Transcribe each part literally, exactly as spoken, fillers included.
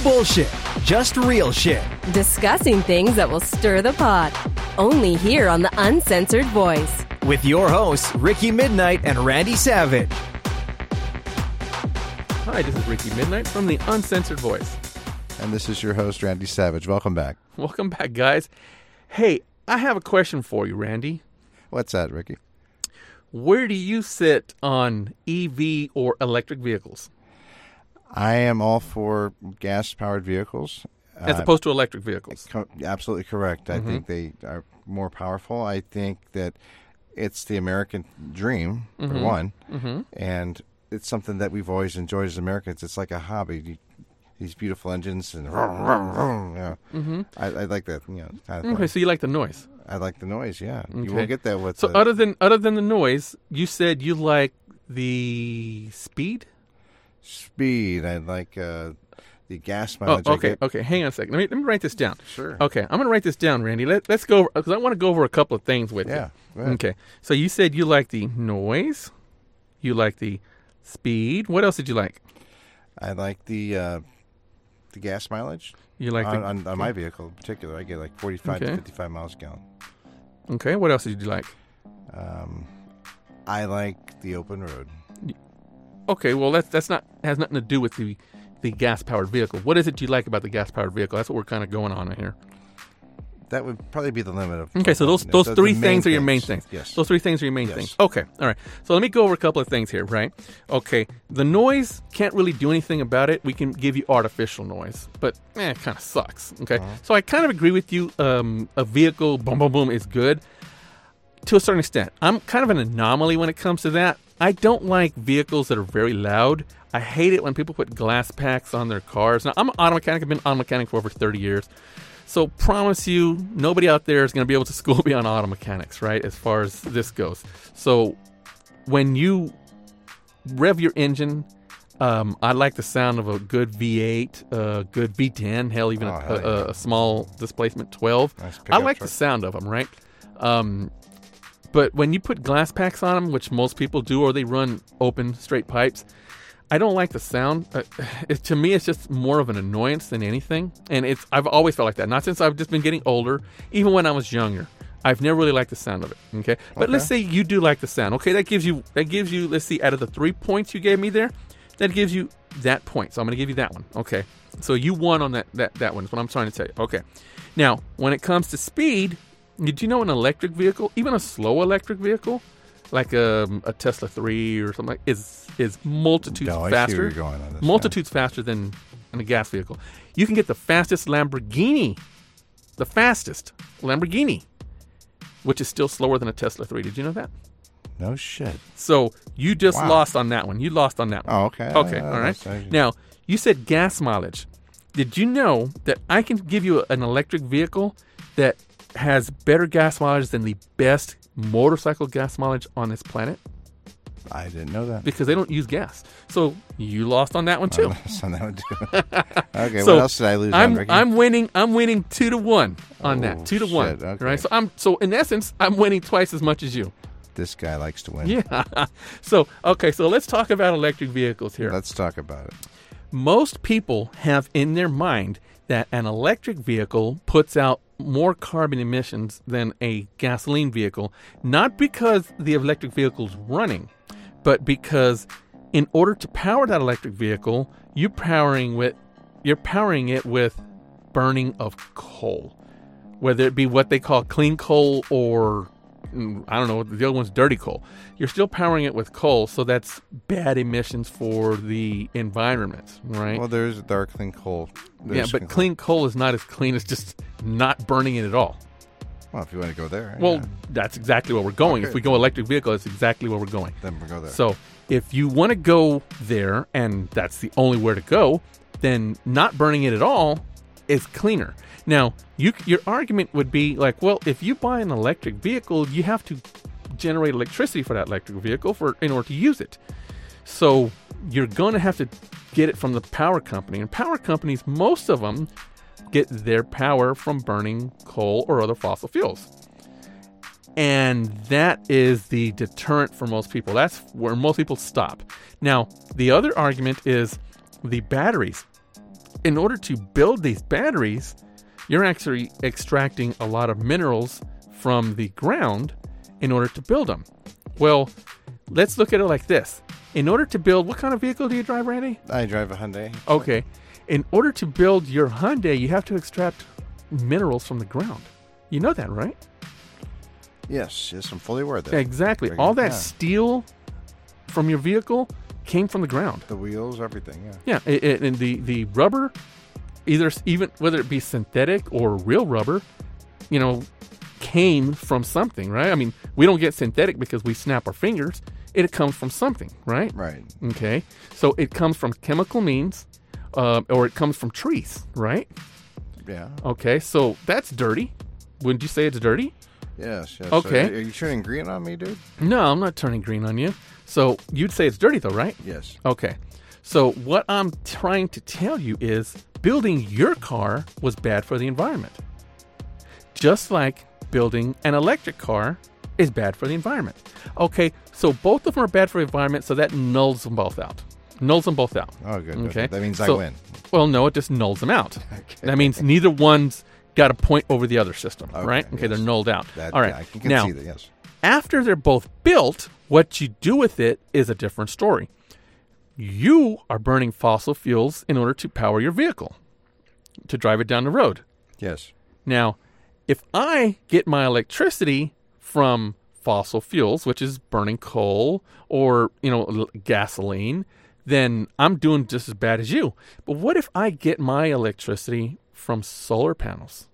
bullshit, just real shit. Discussing things that will stir the pot. Only here on The Uncensored Voice. With your hosts, Ricky Midnight and Randy Savage. Hi, this is Ricky Midnight from The Uncensored Voice. And this is your host, Randy Savage. Welcome back. Welcome back, guys. Hey, I have a question for you, Randy. What's that, Ricky? Where do you sit on E V or electric vehicles? I am all for gas-powered vehicles. As uh, opposed to electric vehicles. Co- absolutely correct. Mm-hmm. I think they are more powerful. I think that it's the American dream, Mm-hmm. for one, Mm-hmm. and it's something that we've always enjoyed as Americans. It's like a hobby. You, these beautiful engines and vroom, vroom, vroom, you know. Mm-hmm. I, I like that. You know, kind of Okay, thing. so you like the noise. I like the noise. Yeah, Okay. you won't get that with. So the, other than other than the noise, you said you like the speed? speed. I like uh, the gas Oh, mileage. I okay, get. okay. Hang on a second. Let me, let me write this down. Sure. Okay, I'm going to write this down, Randy. Let, let's go, because I want to go over a couple of things with Yeah. you. go ahead. Okay, so you said you like the noise, you like the speed. What else did you like? I like the uh, the gas mileage You like on, the on, on my vehicle in particular. I get like forty-five Okay. to fifty-five miles a gallon. Okay, what else did you like? Um, I like the open road. Okay, well that's that's not has nothing to do with the the gas powered vehicle. What is it you like about the gas powered vehicle? That's what we're kind of going on here. That would probably be the limit of. Okay, so those of- those the- three the main things are your main things. Yes. Those three things are your main Yes. things. Okay, all right. So let me go over a couple of things here, right? Okay, the noise, can't really do anything about it. We can give you artificial noise, but eh, it kind of sucks. Okay, Uh-huh. so I kind of agree with you. Um, a vehicle, boom, boom, boom, is good to a certain extent. I'm kind of an anomaly when it comes to that. I don't like vehicles that are very loud. I hate it when people put glass packs on their cars. Now, I'm an auto mechanic. I've been an auto mechanic for over thirty years. So promise you, nobody out there is going to be able to school me on auto mechanics, right, as far as this goes. So when you rev your engine, um, I like the sound of a good V eight, a good V ten, hell, even Oh, a, hell a, yeah. a small displacement twelve. Nice I pickup like truck. the sound of them, right? Um, but when you put glass packs on them, which most people do, or they run open, straight pipes, I don't like the sound. Uh, it, to me, it's just more of an annoyance than anything. And it's I've always felt like that. Not since I've just been getting older, even when I was younger. I've never really liked the sound of it. Okay, but Okay. let's say you do like the sound. Okay, that gives you that gives you. Let's see, out of the three points you gave me there, that gives you that point. So I'm going to give you that one. Okay, so you won on that that that one. Is what I'm trying to tell you. Okay, now when it comes to speed, did you know an electric vehicle, even a slow electric vehicle, like a, a Tesla three or something, like, is is multitudes No, I see where faster. you're going on this, multitudes faster than in a gas vehicle. You can get the fastest Lamborghini, the fastest Lamborghini, which is still slower than a Tesla three. Did you know that? No shit. So you just Wow. lost on that one. You lost on that one. Oh, okay. Okay, Uh, all right. that's actually- Now, you said gas mileage. Did you know that I can give you an electric vehicle that has better gas mileage than the best motorcycle gas mileage on this planet? I didn't know that. Because they don't use gas. So you lost on that one too. So that would do. Okay, So what else did I lose I'm on, Ricky? I'm winning. I'm winning two to one on Oh, that. Two to one. shit, okay. Right. So I'm so in essence I'm winning twice as much as you. This guy likes to win. Yeah. So okay. So let's talk about electric vehicles here. Let's talk about it. Most people have in their mind that an electric vehicle puts out more carbon emissions than a gasoline vehicle, not because the electric vehicle's running, but because in order to power that electric vehicle, you're powering with you're powering it with burning of coal, whether it be what they call clean coal or mm, I don't know, the other one's dirty coal. You're still powering it with coal, so that's bad emissions for the environment, right? Well, there's dark clean coal. yeah, There's but clean coal is not as clean as just not burning it at all. Well, if you want to go there. Well, yeah, that's exactly where we're going. Okay. If we go electric vehicle, that's exactly where we're going. then we'll go there. So if you want to go there, and that's the only where to go, then not burning it at all is cleaner. Now, you, your argument would be like, well, if you buy an electric vehicle, you have to generate electricity for that electric vehicle for in order to use it. So you're going to have to get it from the power company. And power companies, most of them, get their power from burning coal or other fossil fuels. And that is the deterrent for most people. That's where most people stop. Now, the other argument is the batteries. in order to build these batteries, you're actually extracting a lot of minerals from the ground in order to build them. Well, let's look at it like this. In order to build, what kind of vehicle do you drive, Randy? I drive a Hyundai. Okay. In order to build your Hyundai, you have to extract minerals from the ground. You know that, right? Yes, yes, I'm fully aware of that. Exactly. Very All good. that Yeah. steel from your vehicle came from the ground. The wheels, everything, yeah. Yeah, it, it, and the, the rubber, either even whether it be synthetic or real rubber, you know, came from something, right? I mean, we don't get synthetic because we snap our fingers. It comes from something, right? Right. Okay. So it comes from chemical means, uh, or it comes from trees, right? Yeah. Okay. So that's dirty. Wouldn't you say it's dirty? Yes, yes. Okay. So are you turning green on me, dude? No, I'm not turning green on you. So you'd say it's dirty though, right? Yes. Okay. So what I'm trying to tell you is building your car was bad for the environment. Just like building an electric car is bad for the environment. Okay, so both of them are bad for the environment, so that nulls them both out. Nulls them both out. Oh, good. Okay. That means So- I win. Well, no, it just nulls them out. Okay. That means neither one's got a point over the other system, Okay, right? Okay, yes. they're nulled out. That, All right. yeah, I can now, concede that, yes. after they're both built, what you do with it is a different story. You are burning fossil fuels in order to power your vehicle, to drive it down the road. Yes. Now, if I get my electricity from fossil fuels, which is burning coal or, you know, l- gasoline, then I'm doing just as bad as you. But what if I get my electricity from solar panels?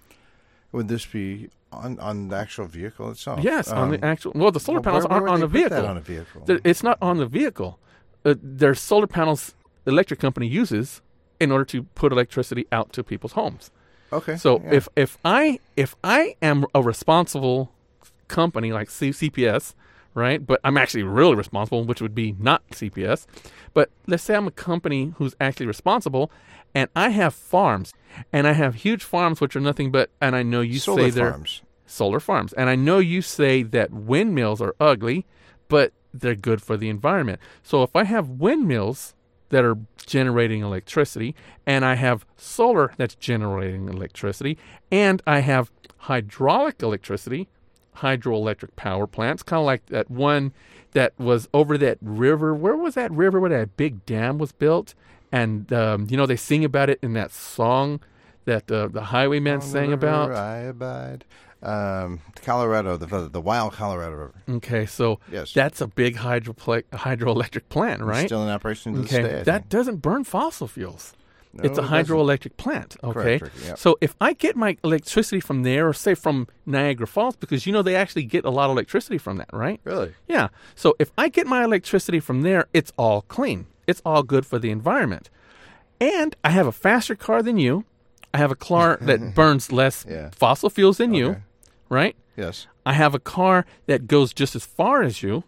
Would this be on, on the actual vehicle itself? Yes, on the Um, actual. Well, the solar well, panels where- aren't where on would the they put that vehicle. on a vehicle? They're- It's not on the vehicle. Uh, there's solar panels the electric company uses in order to put electricity out to people's homes. Okay. So yeah. if if I if I am a responsible company like C- CPS, right? But I'm actually really responsible, which would be not C P S. But let's say I'm a company who's actually responsible, and I have farms, and I have huge farms which are nothing but, and I know you solar say they're farms. solar farms, and I know you say that windmills are ugly, but they're good for the environment. So if I have windmills that are generating electricity, and I have solar that's generating electricity, and I have hydraulic electricity, hydroelectric power plants, kind of like that one that was over that river. Where was that river where that big dam was built? And, um, you know, they sing about it in that song that uh, the Highwaymen On the sang river about. I abide. Um, Colorado, the the wild Colorado River. Okay, so Yes. that's a big hydropla- hydroelectric plant, It's right? still in operation to Okay, this day. I that think. doesn't burn fossil fuels. No, it's a it doesn't. hydroelectric plant, okay? Correct, Ricky, yep. So if I get my electricity from there, or say from Niagara Falls, because you know they actually get a lot of electricity from that, right? Really? Yeah. So if I get my electricity from there, it's all clean. It's all good for the environment. And I have a faster car than you. I have a car that burns less Yeah. fossil fuels than you, Okay. right? Yes. I have a car that goes just as far as you.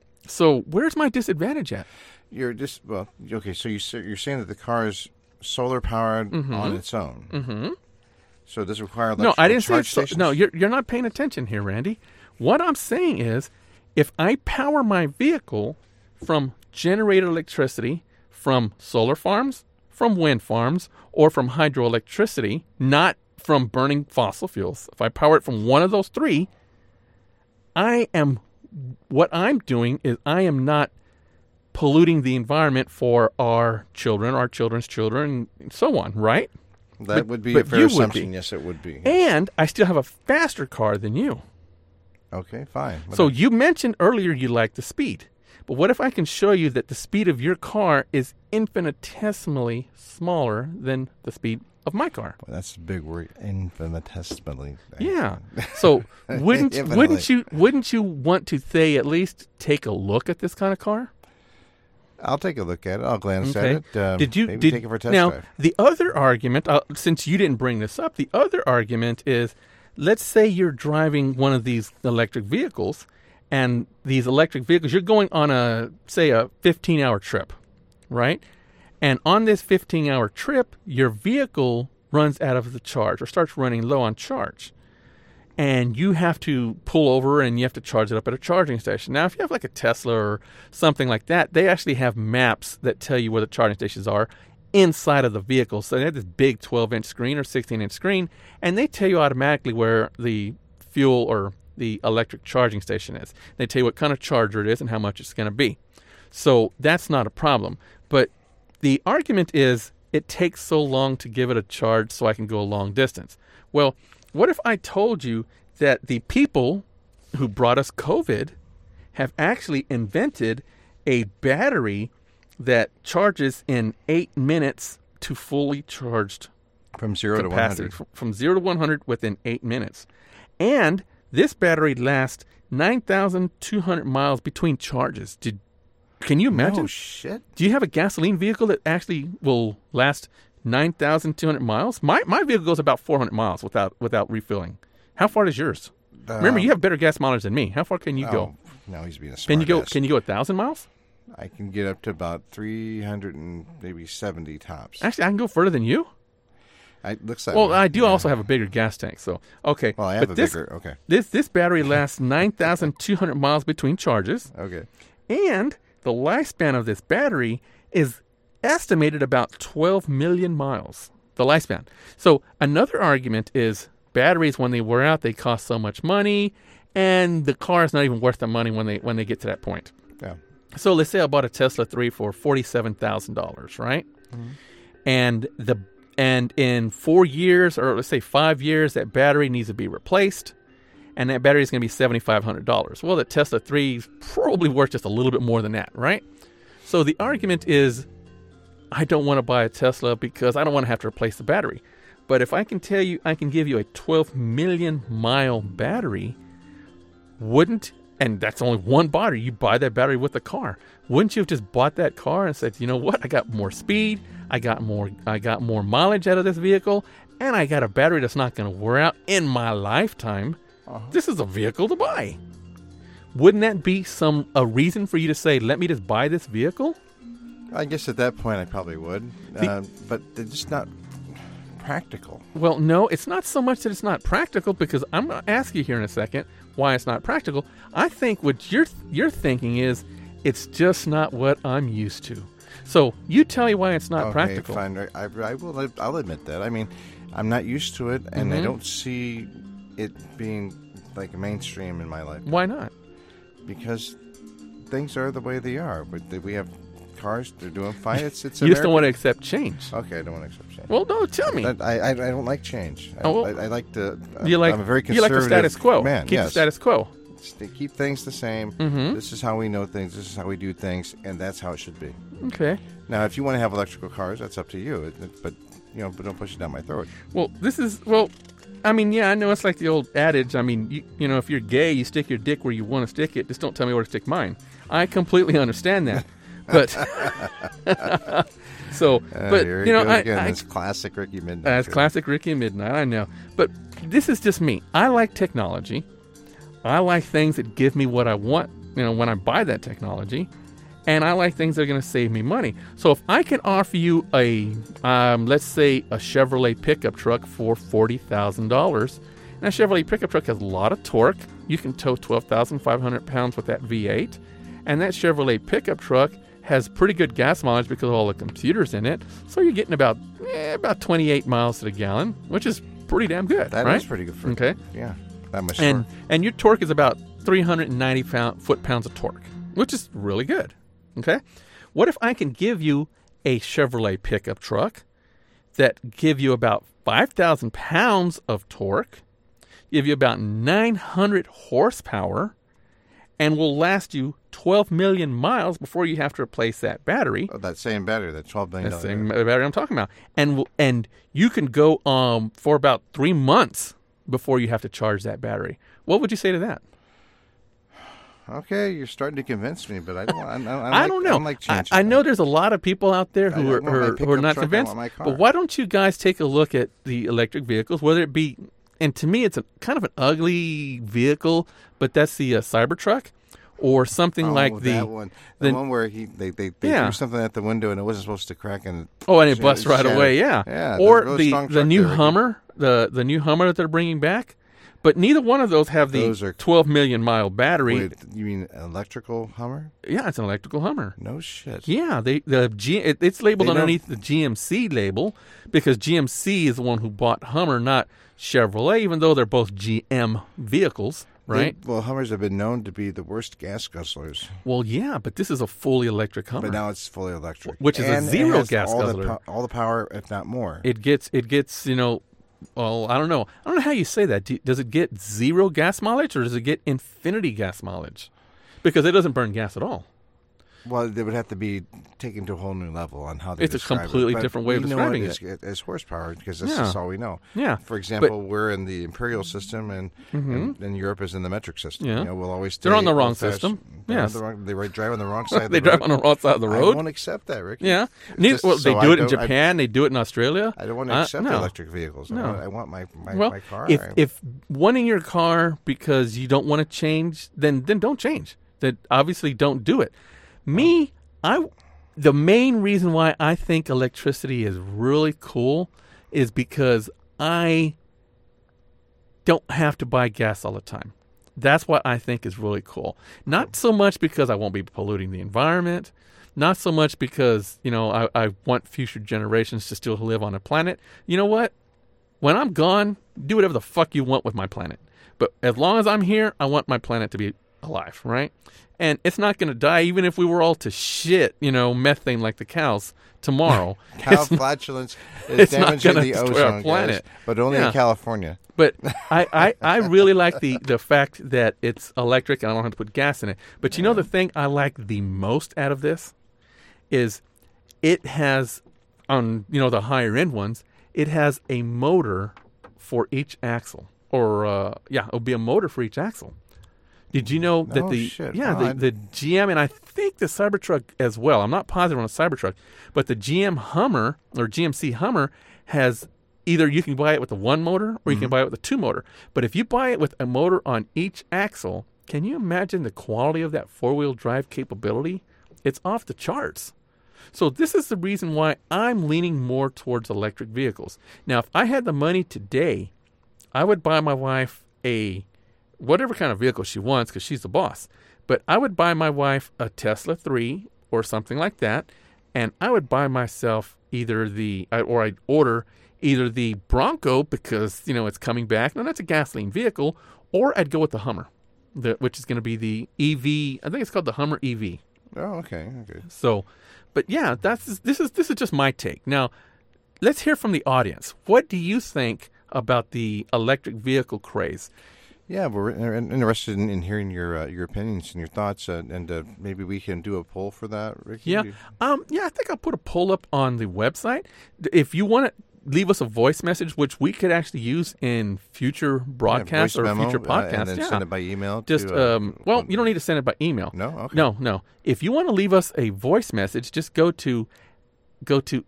So where's my disadvantage at? You're just well. Okay, so you say- you're saying that the car is solar powered on its own. Mm-hmm. So does it require No, I electrical didn't say charge so. stations? No, you're you're not paying attention here, Randy. What I'm saying is, if I power my vehicle from generated electricity from solar farms, from wind farms, or from hydroelectricity, not from burning fossil fuels, if I power it from one of those three, I am what I'm doing is I am not polluting the environment for our children, our children's children, and so on, right? That but- would be but a fair you would assumption. be. Yes, it would be. And I still have a faster car than you. Okay, fine. So Whatever. you mentioned earlier you like the speed. But what if I can show you that the speed of your car is infinitesimally smaller than the speed of my car? Well, that's a big word, infinitesimally. Yeah. So wouldn't Infinitely. wouldn't you wouldn't you want to say at least take a look at this kind of car? I'll take a look at it. I'll glance Okay. at it. Um, did you maybe did, take it for a test now drive? the other argument, uh, since you didn't bring this up, the other argument is, let's say you're driving one of these electric vehicles, and these electric vehicles, you're going on a say a fifteen hour trip, right? And on this fifteen hour trip, your vehicle runs out of the charge or starts running low on charge. And you have to pull over and you have to charge it up at a charging station. Now, if you have like a Tesla or something like that, they actually have maps that tell you where the charging stations are inside of the vehicle. So they have this big twelve-inch screen or sixteen-inch screen, and they tell you automatically where the fuel or the electric charging station is. They tell you what kind of charger it is and how much it's going to be. So that's not a problem. But the argument is it takes so long to give it a charge so I can go a long distance. Well, what if I told you that the people who brought us COVID have actually invented a battery that charges in eight minutes to fully charged From zero capacity, to one hundred. From, from zero to one hundred within eight minutes. And this battery lasts nine thousand two hundred miles between charges. Did Can you imagine? Oh, shit. Do you have a gasoline vehicle that actually will last nine thousand two hundred miles? My my vehicle goes about four hundred miles without without refilling. How far does yours? Uh, Remember, you have better gas mileage than me. How far can you oh, go? No, he's being a smart Can you go? ass. Can you go a thousand miles? I can get up to about three hundred and maybe seventy tops. Actually, I can go further than you. I, looks that Well, way. I do Yeah. also have a bigger gas tank. So okay. Well, I have but a this, bigger. Okay. This this battery lasts nine thousand two hundred miles between charges, Okay. and the lifespan of this battery is estimated about twelve million miles. The lifespan. So another argument is batteries, when they wear out, they cost so much money, and the car is not even worth the money when they when they get to that point. Yeah. So let's say I bought a Tesla three for forty-seven thousand dollars, right? Mm-hmm. And the and in four years, or let's say five years, that battery needs to be replaced, and that battery is going to be seventy-five hundred dollars. Well, the Tesla three is probably worth just a little bit more than that, right? So the argument is, I don't want to buy a Tesla because I don't want to have to replace the battery. But if I can tell you, I can give you a twelve million mile battery, wouldn't, and that's only one battery, you buy that battery with the car. Wouldn't you have just bought that car and said, you know what, I got more speed, I got more, I got more mileage out of this vehicle, and I got a battery that's not going to wear out in my lifetime. Uh-huh. This is a vehicle to buy. Wouldn't that be some a reason for you to say, let me just buy this vehicle? I guess at that point I probably would, The, uh, but they're just not practical. Well, no, it's not so much that it's not practical, because I'm going to ask you here in a second why it's not practical. I think what you're you're thinking is it's just not what I'm used to. So you tell me why it's not okay, practical. Fine. I, I will. I'll admit that. I mean, I'm not used to it, and Mm-hmm. I don't see it being like mainstream in my life. Why not? Because things are the way they are. But we have cars; they're doing fine. It's it's. You just don't want to American. accept change. Okay, I don't want to accept change. Well, no, tell me. I, I, I don't like change. I, Oh, well, I, I like to. You like I'm a very you like conservative the status quo. man. Keep yes. the status quo. They keep things the same. Mm-hmm. This is how we know things. This is how we do things, and that's how it should be. Okay. Now, if you want to have electrical cars, that's up to you. It, it, but you know, but don't push it down my throat. Well, this is well. I mean, yeah, I know it's like the old adage. I mean, you, you know, if you're gay, you stick your dick where you want to stick it. Just don't tell me where to stick mine. I completely understand that. But so, Uh, but here you know, it goes I, again. I, This classic Ricky Midnight. That's classic Ricky Midnight, I know. But this is just me. I like technology. I like things that give me what I want, you know, when I buy that technology. And I like things that are going to save me money. So if I can offer you a, um, let's say, a Chevrolet pickup truck for forty thousand dollars, and a Chevrolet pickup truck has a lot of torque. You can tow twelve thousand five hundred pounds with that V eight. And that Chevrolet pickup truck has pretty good gas mileage because of all the computers in it. So you're getting about eh, about twenty-eight miles to the gallon, which is pretty damn good, That right? is pretty good for Okay. Yeah, that much. And torque. and your torque is about three hundred ninety pound, foot-pounds of torque, which is really good. Okay? What if I can give you a Chevrolet pickup truck that give you about five thousand pounds of torque, give you about nine hundred horsepower, and will last you twelve million miles before you have to replace that battery? Oh, that same battery, that twelve million That's dollar the same battery I'm talking about. And w- and you can go um for about three months before you have to charge that battery. What would you say to that? Okay, you're starting to convince me, but I don't. I, I, I, I like, don't know. I, don't like I, change. I know there's a lot of people out there I who are, don't want my who are, who are pickup not truck, I convinced. want my car. But why don't you guys take a look at the electric vehicles, whether it be, and to me it's a kind of an ugly vehicle, but that's the uh, Cybertruck, or something Oh, like the that one, the, the- one where he they they, they Yeah. threw something at the window and it wasn't supposed to crack and oh, and it sh- busts right shattered. away, yeah. Yeah, or really the strong the truck new there, Ricky. Hummer, the the new Hummer that they're bringing back. But neither one of those have Those the are- twelve million mile battery. Wait, you mean electrical Hummer? Yeah, it's an electrical Hummer. No shit. Yeah, they the G, it, it's labeled They don't- underneath the G M C label because G M C is the one who bought Hummer, not Chevrolet, even though they're both G M vehicles, right? They- well, Hummers have been known to be the worst gas guzzlers, Well, yeah, but this is a fully electric Hummer. but now it's fully electric, Which is a And it zero has gas all the guzzler. po- all the power, if not more. It gets, it gets, you know, well, I don't know. I don't know how you say that. Do, does it get zero gas mileage or does it get infinity gas mileage? Because it doesn't burn gas at all. Well, they would have to be taken to a whole new level on how they It's a describe completely it. But different way of we describing know it. Is, as horsepower because that's Yeah. just all we know. Yeah. For example, we're in the imperial system, and, and and Europe is in the metric system. Yeah. You know, we'll always They're on stay the wrong old-fashioned. system. They're on Yes. the wrong- they right- drive on the wrong side. of They the drive road. on the wrong side of the I road. won't accept that, Ricky. Yeah. Neither, Just well, they so do I it in don't- I- Japan. They do it in Australia. I don't want to Uh, accept no. electric vehicles. I No. want, I want my my, Well, my car. if I- if wanting your car because you don't want to change, then then don't change. Then obviously don't do it. Me, I the main reason why I think electricity is really cool is because I don't have to buy gas all the time. That's what I think is really cool. Not so much because I won't be polluting the environment. Not so much because, you know, I, I want future generations to still live on a planet. You know what? When I'm gone, do whatever the fuck you want with my planet. But as long as I'm here, I want my planet to be alive, right? And it's not going to die even if we were all to shit, you know, methane like the cows tomorrow. cow It's not- flatulence it's is not damaging gonna the destroy our ozone, planet. guys, but only Yeah. in California. But I, I, I really like the, the fact that it's electric and I don't have to put gas in it. But you know the thing I like the most out of this is it has, on you know the higher end ones, it has a motor for each axle. Or, uh, yeah, it'll be a motor for each axle. Did you know that No the shit. yeah Wow, the, I- the G M and I think the Cybertruck as well. I'm not positive on the Cybertruck, but the G M Hummer or G M C Hummer has either you can buy it with a one motor or you can buy it with a two motor. But if you buy it with a motor on each axle, can you imagine the quality of that four wheel drive capability? It's off the charts. So this is the reason why I'm leaning more towards electric vehicles. Now, if I had the money today, I would buy my wife a whatever kind of vehicle she wants because she's the boss. But I would buy my wife a Tesla three or something like that, and I would buy myself either the or I'd order either the Bronco because you know it's coming back. No, that's a gasoline vehicle, or I'd go with the Hummer, the, which is going to be the E V. I think it's called the Hummer E V. Oh, okay, okay. So, but yeah, that's this is this is just my take. Now, let's hear from the audience. What do you think about the electric vehicle craze? Yeah, we're in- interested in, in hearing your uh, your opinions and your thoughts, uh, and uh, maybe we can do a poll for that, Ricky. Yeah, um, yeah, I think I'll put a poll up on the website. If you want to leave us a voice message, which we could actually use in future broadcasts Yeah, voice or memo, future uh, podcasts. and then yeah. send it by email. Just to, uh, um, well, one- you don't need to send it by email. No, okay. No, no. If you want to leave us a voice message, just go to go to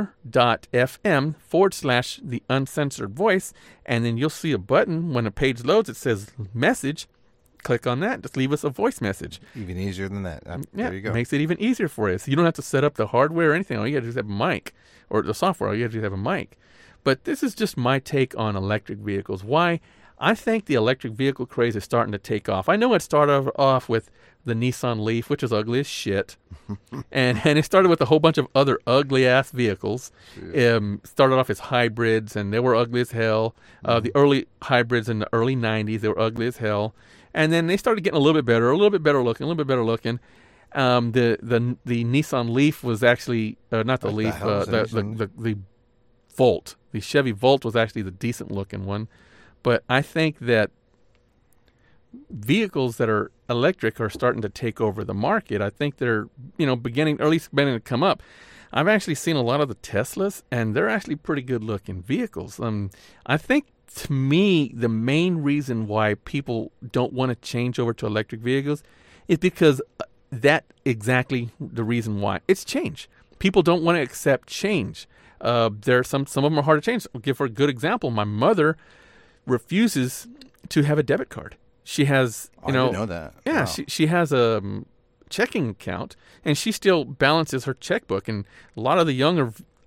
anchor.fm forward slash the uncensored voice, and then you'll see a button when a page loads. It says message. Click on that. Just leave us a voice message. Even easier than that. Uh, Yeah, there you go. makes it even easier for you. So you don't have to set up the hardware or anything. All you got to do is have a mic, or the software. All you got to do is have a mic. But this is just my take on electric vehicles. Why I think the electric vehicle craze is starting to take off. I know it started off with the Nissan Leaf, which is ugly as shit, and and it started with a whole bunch of other ugly ass vehicles. Um, started off as hybrids, and they were ugly as hell. Uh, the early hybrids in the early nineties, they were ugly as hell. And then they started getting a little bit better, a little bit better looking, a little bit better looking. Um, the the the Nissan Leaf was actually uh, not the What the Leaf, hell uh, is the, a the, Nissan? the the Volt. The Chevy Volt was actually the decent looking one. But I think that vehicles that are electric are starting to take over the market. I think they're you know beginning, or at least beginning to come up. I've actually seen a lot of the Teslas, and they're actually pretty good looking vehicles. Um, I think. To me, the main reason why people don't want to change over to electric vehicles is because that exactly the reason why. It's change. People don't want to accept change. Uh, there are some some of them are hard to change. I'll give her a good example. My mother refuses to have a debit card. She has, you Oh, I know, didn't know that. yeah, Wow. she she has a um, checking account, and she still balances her checkbook. And a lot of the younger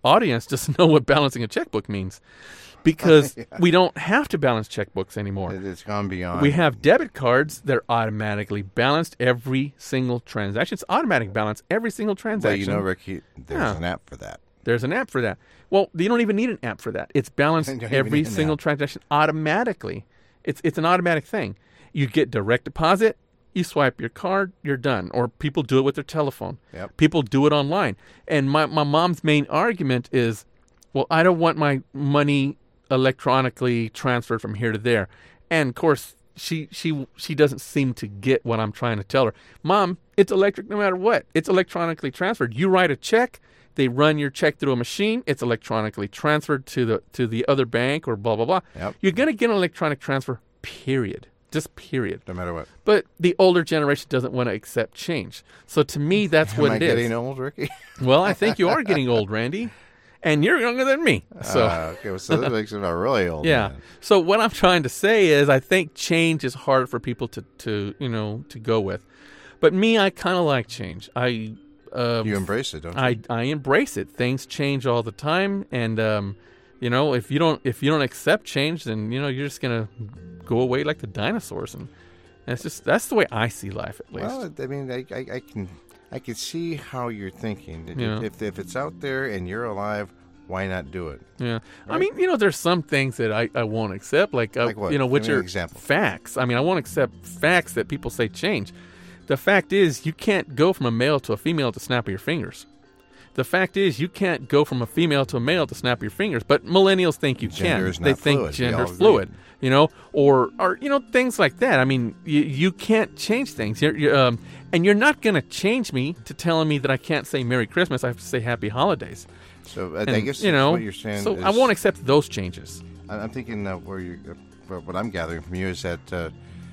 audience doesn't know what balancing a checkbook means, because yeah. we don't have to balance checkbooks anymore. It- It's gone beyond. We have debit cards that are automatically balanced every single transaction. It's automatic balance every single Well, transaction. you know, Ricky, there's Yeah. an app for that. There's an app for that. Well, you don't even need an app for that. It's balanced You don't even every need an single app. transaction automatically. It's it's an automatic thing. You get direct deposit, you swipe your card, you're done. Or people do it with their telephone. Yep. People do it online. And my, my mom's main argument is, well, I don't want my money electronically transferred from here to there. And of course, she she she doesn't seem to get what I'm trying to tell her. Mom, it's electric no matter what. It's electronically transferred. You write a check, they run your check through a machine, it's electronically transferred to the to the other bank or blah blah blah. Yep. You're going to get an electronic transfer, period. Just period. No matter what. But the older generation doesn't want to accept change. So to me, that's Am what I it is. getting old, Ricky? Well, I think you are getting old, Randy. And you're younger than me. So Uh, okay, well, so that makes it about really old. yeah. man. So what I'm trying to say is I think change is hard for people to, to you know, to go with. But me, I kind of like change. I um, You embrace it, don't you? I I embrace it. Things change all the time, and um, you know, if you don't if you don't accept change, then you know you're just gonna go away like the dinosaurs, and that's just that's the way I see life, at least. Well, I mean, I, I, I can I can see how you're thinking. If- Yeah. If if it's out there and you're alive, why not do it? Yeah, I Right? mean, you know, there's some things that I, I won't accept, like, uh, Like what? you know, Give which me an are example. facts. I mean, I won't accept facts that people say change. The fact is, you can't go from a male to a female at the snap of your fingers. The fact is, you can't go from a female to a male at the snap of your fingers. But millennials think you Gender can. is They not think fluid. We all gender's agree. fluid, you know, or or you know things like that. I mean, you, you can't change things. You're, you're, um, and you're not going to change me to telling me that I can't say Merry Christmas. I have to say Happy Holidays. So I, I And, guess you know, what you're saying. so is, I won't accept those changes. I- I'm thinking uh, where you, uh, what I'm gathering from you is that uh,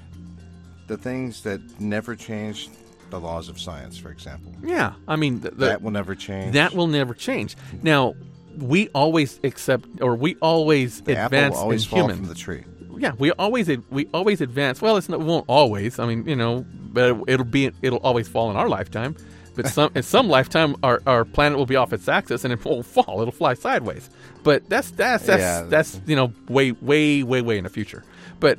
the things that never change, the laws of science, for example, Yeah, I mean the, the, that will never change. that will never change. Now, we always accept, or we always the apple advance will always in fall humans. from the tree. Yeah, we always we always advance. Well, it's not, it won't always. I mean, you know, but it'll be it'll always fall in our lifetime. But some in some lifetime, our, our planet will be off its axis and it won't fall. It'll fly sideways. But that's that's that's Yeah. that's you know way way way way in the future. But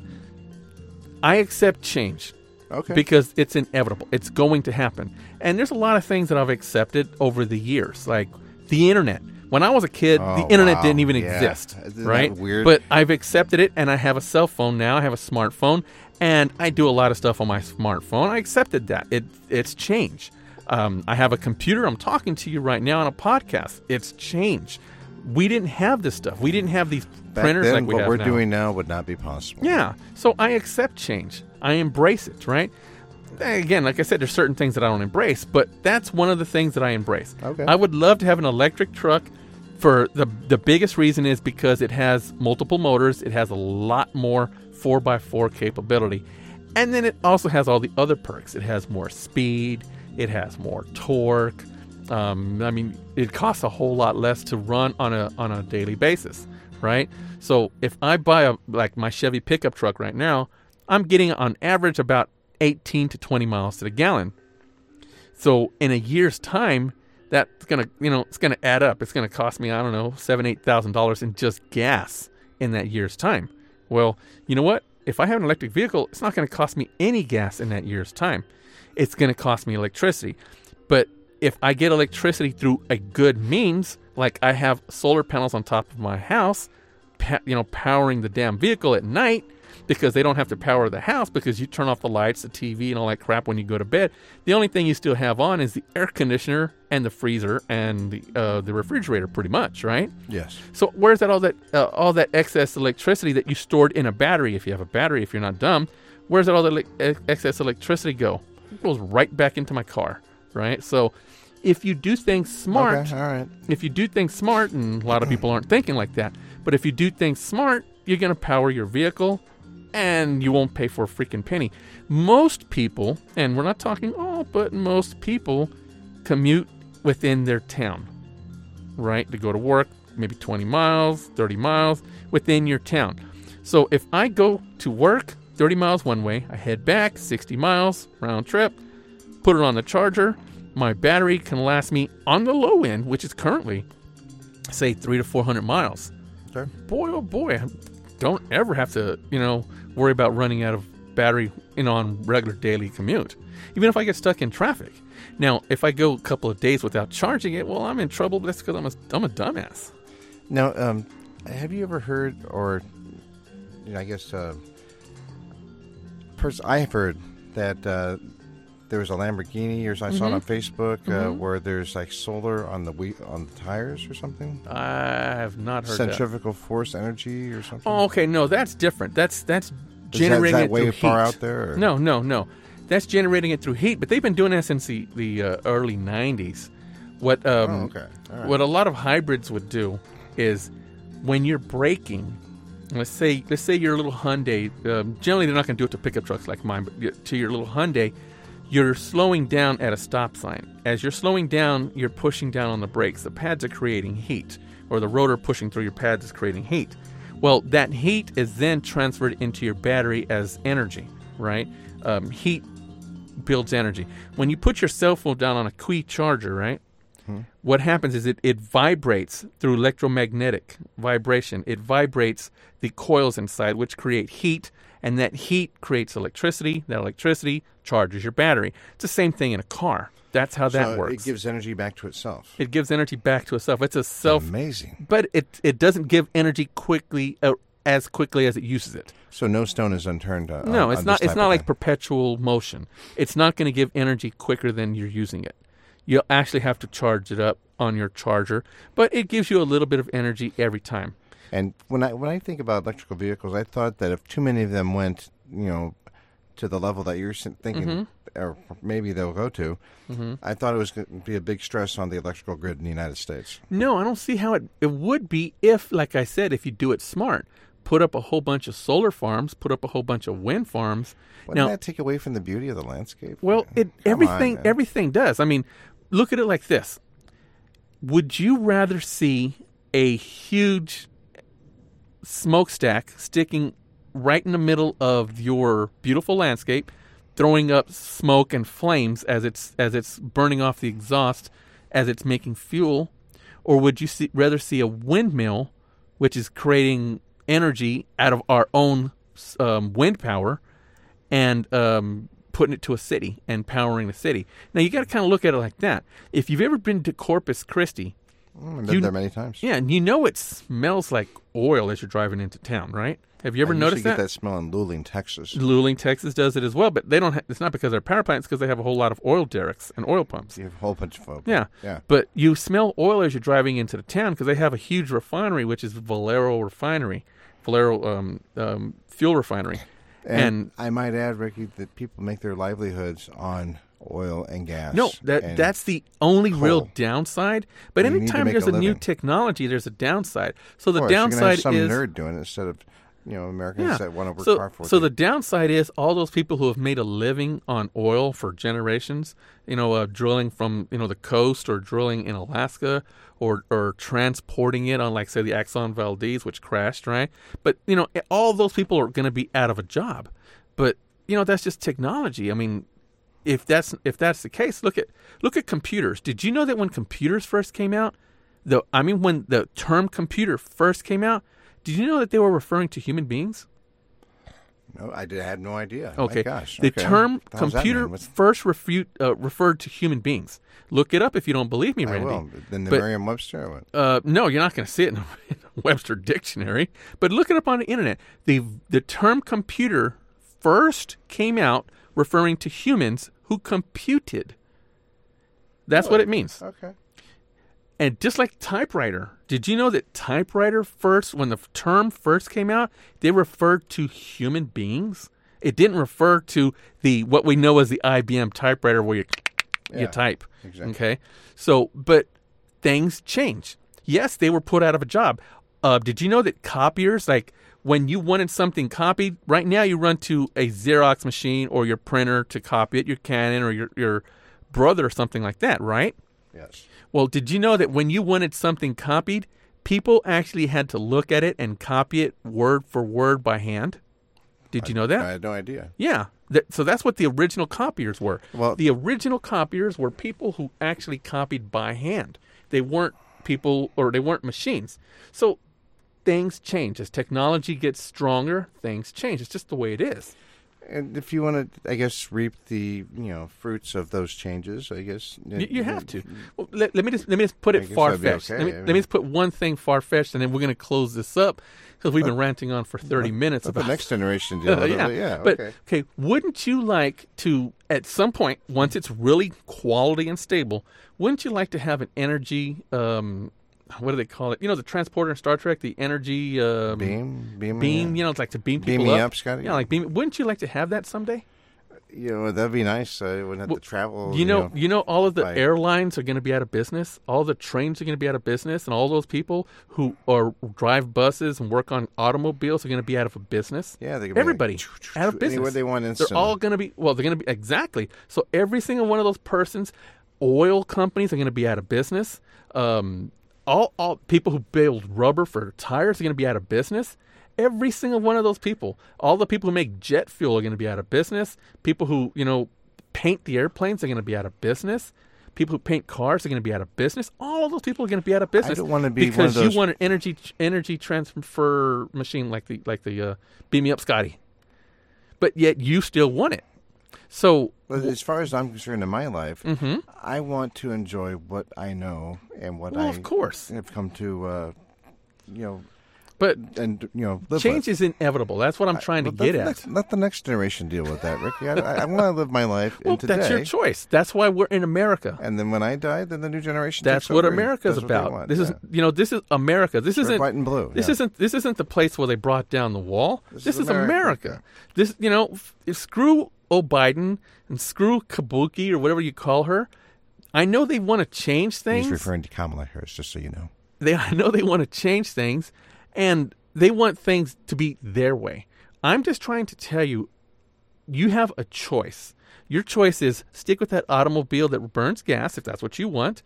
I accept change. Okay. Because it's inevitable. It's going to happen. And there's a lot of things that I've accepted over the years, like the internet. When I was a kid, Oh, the internet wow. didn't even Yeah. exist, Isn't that right? weird? But I've accepted it, and I have a cell phone now. I have a smartphone, and I do a lot of stuff on my smartphone. I accepted that. It It's change. Um, I have a computer. I'm talking to you right now on a podcast. It's change. We didn't have this stuff. We didn't have these Back printers then, like we what have we're now. doing now would not be possible. Yeah. So I accept change. I embrace it, right? Again, like I said, there's certain things that I don't embrace, but that's one of the things that I embrace. Okay. I would love to have an electric truck. For the the biggest reason is because it has multiple motors. It has a lot more four by four capability. And then it also has all the other perks. It has more speed. It has more torque. Um, I mean, it costs a whole lot less to run on a on a daily basis, right? So if I buy a like my Chevy pickup truck right now, I'm getting on average about eighteen to twenty miles to the gallon. So in a year's time, that's gonna you know it's gonna add up. It's gonna cost me I don't know seven eight thousand dollars in just gas in that year's time. Well, you know what? If I have an electric vehicle, it's not going to cost me any gas in that year's time. It's going to cost me electricity. But if I get electricity through a good means, like I have solar panels on top of my house, pa- you know, powering the damn vehicle at night, because they don't have to power the house because you turn off the lights, the T V, and all that crap when you go to bed. The only thing you still have on is the air conditioner and the freezer and the uh, the refrigerator, pretty much, right? Yes. So where's that all that uh, all that excess electricity that you stored in a battery? If you have a battery, if you're not dumb, where's that all that le- excess electricity go? It goes right back into my car, right? So if you do things smart, Okay, all right. if you do things smart, and a lot of people aren't thinking like that, but if you do things smart, you're going to power your vehicle, and you won't pay for a freaking penny. Most people, and we're not talking all, but most people commute within their town, right? To go to work, maybe twenty miles, thirty miles within your town. So if I go to work thirty miles one way, I head back sixty miles round trip, put it on the charger, my battery can last me on the low end, which is currently say three to four hundred miles. Okay. Boy, oh boy, I don't ever have to, you know, worry about running out of battery, you know, on regular daily commute. Even if I get stuck in traffic. Now, if I go a couple of days without charging it, well, I'm in trouble. But that's because I'm a, I'm a dumbass. Now, um, have you ever heard, or you know, I guess, uh, pers- I have heard that uh, there was a Lamborghini, or I saw it on Facebook, uh, Mhm. where there's like solar on the wheel, on the tires or something. I have not heard that. Centrifugal force energy or something. Oh, okay, no, that's different. That's that's Is that, is generating that it way through far heat. out there? Or? No, no, no. That's generating it through heat, but they've been doing that since the, the uh, early nineties. What um, Oh, okay. All right. what a lot of hybrids would do is when you're braking, let's say let's say your little Hyundai. Um, generally, they're not going to do it to pickup trucks like mine, but y- to your little Hyundai, you're slowing down at a stop sign. As you're slowing down, you're pushing down on the brakes. The pads are creating heat, or the rotor pushing through your pads is creating heat. Well, that heat is then transferred into your battery as energy, right? Um, heat builds energy. When you put your cell phone down on a Qi charger, right? Hmm. What happens is it, it vibrates through electromagnetic vibration. It vibrates the coils inside, which create heat, and that heat creates electricity. That electricity charges your battery. It's the same thing in a car. That's how that so works. It gives energy back to itself. It gives energy back to itself. It's a self... Amazing. But it it doesn't give energy quickly uh, as quickly as it uses it. So no stone is unturned. Uh, No, on, it's on not. this It's type not of like thing. perpetual motion. It's not going to give energy quicker than you're using it. You'll actually have to charge it up on your charger, but it gives you a little bit of energy every time. And when I when I think about electrical vehicles, I thought that if too many of them went, you know, to the level that you're s- thinking, Mm-hmm. or maybe they'll go to, Mhm. I thought it was going to be a big stress on the electrical grid in the United States. No, I don't see how it it would be if, like I said, if you do it smart. Put up a whole bunch of solar farms, put up a whole bunch of wind farms. Wouldn't now, that take away from the beauty of the landscape? well, it Come everything on, man. everything does. I mean, look at it like this. Would you rather see a huge smokestack sticking right in the middle of your beautiful landscape, throwing up smoke and flames as it's as it's burning off the exhaust, as it's making fuel, or would you see, rather see a windmill, which is creating energy out of our own um, wind power, and um, putting it to a city and powering the city? Now you got to kind of look at it like that. If you've ever been to Corpus Christi, Mm, I've been you- there many times. yeah, and you know it smells like oil as you're driving into town, right? Have you ever I noticed usually that? get that smell in Luling, Texas. Luling, Texas does it as well, but they don't. Ha- it's not because they're power plants; because they have a whole lot of oil derricks and oil pumps. You have a whole bunch of folks. Yeah, Yeah. But you smell oil as you're driving into the town because they have a huge refinery, which is Valero Refinery, Valero um, um, fuel refinery. And, And- I might add, Ricky, that people make their livelihoods on oil and gas. No, that and that's the only real coal. downside. But You need to anytime make there's a a, new living. technology, there's a downside. So the Of course, you're gonna have downside some is nerd doing it instead of, you know, Americans yeah. that want to work so, hard for. so it. the downside is all those people who have made a living on oil for generations, you know, uh, drilling from you know the coast or drilling in Alaska or or transporting it on, like, say, the Exxon Valdez, which crashed, right? But you know, all those people are going to be out of a job. But you know, that's just technology. I mean, if that's if that's the case, look at look at computers. Did you know that when computers first came out, the I mean, when the term computer first came out, did you know that they were referring to human beings? No, I did, I had no idea. Okay. My gosh. The okay. term What the hell does that computer mean? What's- first refute, uh, referred to human beings. Look it up if you don't believe me, I Randy. will. Then the But- Merriam-Webster. or what? Uh, no, you're not going to see it in a, in a Webster dictionary. But look it up on the internet. The the term computer first came out referring to humans who computed. That's what it means. Okay. And just like typewriter, did you know that typewriter first, when the term first came out, they referred to human beings? It didn't refer to the what we know as the I B M typewriter where you you Yeah, type. exactly. Okay, so but things change. Yes, they were put out of a job. Uh, did you know that copiers, like when you wanted something copied, right now you run to a Xerox machine or your printer to copy it, your Canon or your your brother or something like that, right? Yes. Well, did you know that when you wanted something copied, people actually had to look at it and copy it word for word by hand? Did you know that? I had no idea. Yeah. That, so that's what the original copiers were. Well- the original copiers were people who actually copied by hand. They weren't people, or they weren't machines. So things change. As technology gets stronger, things change. It's just the way it is. And if you want to, I guess, reap the you know fruits of those changes, I guess you, you have to. Well, let, let me just let me just put it far fetched. Okay. Let, me, I mean, let me just put one thing far fetched, and then we're going to close this up because we've been ranting on for thirty minutes about the next generation deal. uh, yeah, yeah. But okay. okay, wouldn't you like to, at some point, once it's really quality and stable, wouldn't you like to have an energy? Um, What do they call it? You know, the transporter in Star Trek, the energy um, beam, beam, beam. Yeah. You know, it's like to beam beam people me up. up, Scotty. Yeah, like beam. Wouldn't you like to have that someday? You know, that'd be nice. I wouldn't have well, to travel. You know, you know, you know, all of the by... airlines are going to be out of business. All the trains are going to be out of business, and all those people who are drive buses and work on automobiles are going to be out of a business. Yeah, they everybody like, out of business. Anywhere they want instantly. They're all going to be. Well, they're going to be exactly. So every single one of those persons, oil companies are going to be out of business. Um, All, all people who build rubber for tires are going to be out of business. Every single one of those people. All the people who make jet fuel are going to be out of business. People who, you know, paint the airplanes are going to be out of business. People who paint cars are going to be out of business. All of those people are going to be out of business. I don't want to be because one of those... you want an energy energy transfer machine like the like the uh, Beam Me Up Scotty. But yet you still want it. So, well, as far as I'm concerned in my life, mm-hmm. I want to enjoy what I know and what well, I of course. have come to, uh, you know, but and you know, live change with. is inevitable. That's what I'm trying I, to get let, at. Let, let the next generation deal with that, Ricky. I, I, I want to live my life well, in today. That's your choice. That's why we're in America. And then when I die, then the new generation. That's takes what over America's and does what they about. want. This yeah. is, you know, this is America. This Red, isn't white, and blue. This yeah. isn't this isn't the place where they brought down the wall. This, this is is America. America. This, you know, f- screw O'Biden and screw Kabuki or whatever you call her. I know they want to change things. He's referring to Kamala Harris, just so you know. They, I know they want to change things, and they want things to be their way. I'm just trying to tell you, you have a choice. Your choice is stick with that automobile that burns gas, if that's what you want.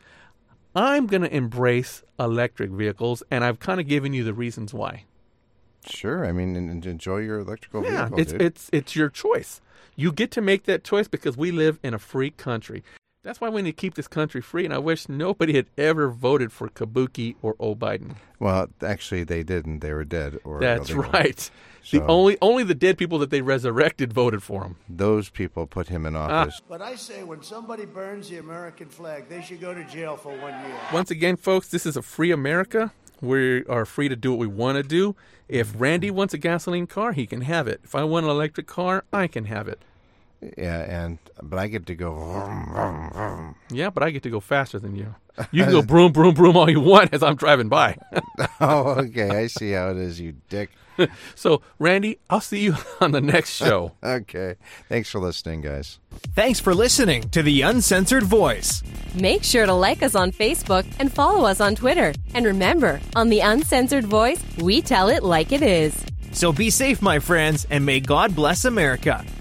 I'm going to embrace electric vehicles, and I've kind of given you the reasons why. Sure. I mean, and, and enjoy your electrical yeah, vehicle, it's dude. it's it's your choice. You get to make that choice because we live in a free country. That's why we need to keep this country free, and I wish nobody had ever voted for Kabuki or O'Biden. Well, actually, they didn't. They were dead. Or That's illegal. right. So the only only the dead people that they resurrected voted for him. Those people put him in office. Ah. But I say when somebody burns the American flag, they should go to jail for one year. Once again, folks, this is a free America. We are free to do what we want to do. If Randy wants a gasoline car, he can have it. If I want an electric car, I can have it. Yeah, and but I get to go. Vroom, vroom, vroom. Yeah, but I get to go faster than you. You can go broom, broom, broom all you want as I'm driving by. Oh, okay. I see how it is, you dick. So, Randy, I'll see you on the next show. Okay. Thanks for listening, guys. Thanks for listening to The Uncensored Voice. Make sure to like us on Facebook and follow us on Twitter. And remember, on The Uncensored Voice, we tell it like it is. So be safe, my friends, and may God bless America.